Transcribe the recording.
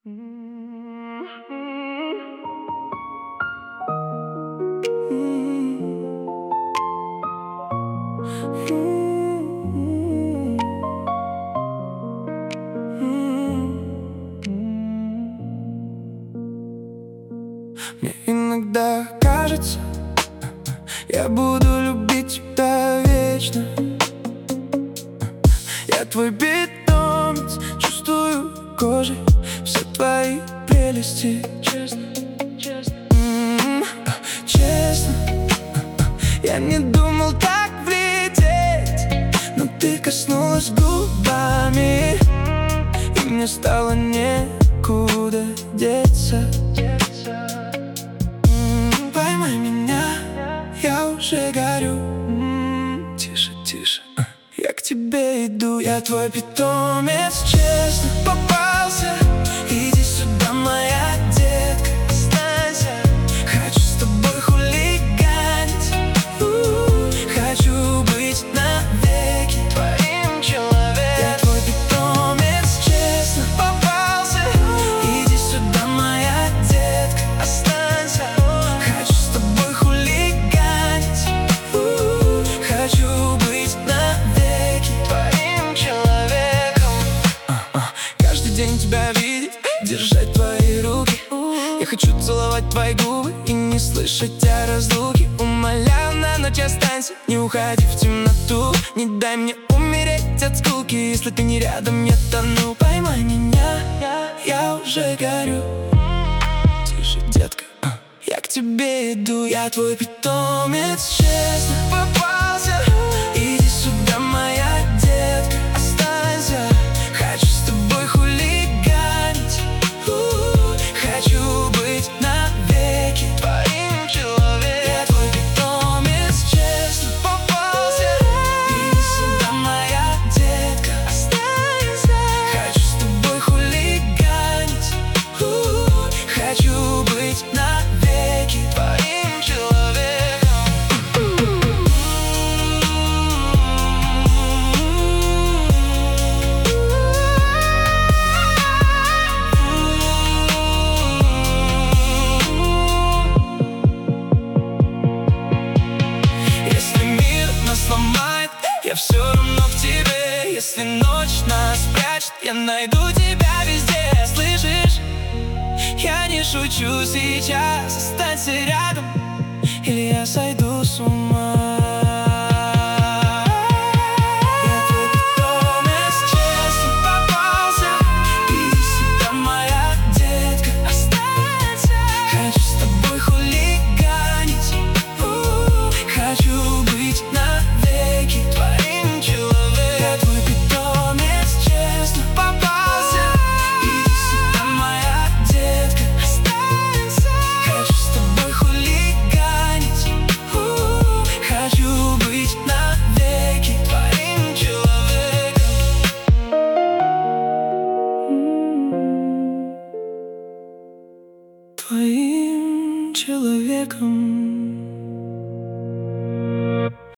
Мне иногда кажется, я буду любить тебя вечно. Я твой питомец, чувствую кожей все твои прелести. Честно, честно, я не думал так влететь, но ты коснулась губами, и мне стало некуда деться. Поймай меня, я уже горю. Тише, тише, я к тебе иду. Я твой питомец, честно попался. Иди сюда, моя детка, останься. Хочу с тобой хулиганить, хочу быть навеки твоим человеком. Я твой питомец, честно попался. Иди сюда, моя детка, останься. Хочу с тобой хулиганить, хочу быть навеки твоим человеком. Каждый день тебя видеть, держать твои руки. Я хочу целовать твои губы и не слышать о разлуке. Умоляю, на ночь останься, не уходи в темноту. Не дай мне умереть от скуки, если ты не рядом, я тону. Поймай меня, я уже горю. Тише, детка, я к тебе иду. Я твой питомец, честно попался. Иди сюда, моя детка, останься. Хочу с тобой хулиганить, хочу быть навеки твоим человеком. Я твой питомец, честно попался. Иди сюда, моя детка, останься. Хочу с тобой хулиганить, хочу быть навеки твоим человеком. Если мир нас сломает, я все равно в тебе. Если ночь нас прячет, я найду тебя везде. Слышишь? Я не шучу сейчас. Останься рядом, или я сойду с ума. Я твой питомец, честно попался. Иди сюда, моя детка, останься. Хочу с тобой хулиганить, хочу быть навеки твоим человеком. Я твой питомец, честно попался. Иди сюда, моя детка, останься. Хочу с тобой хулиганить, хочу быть навеки твоим человеком. Твоим человеком.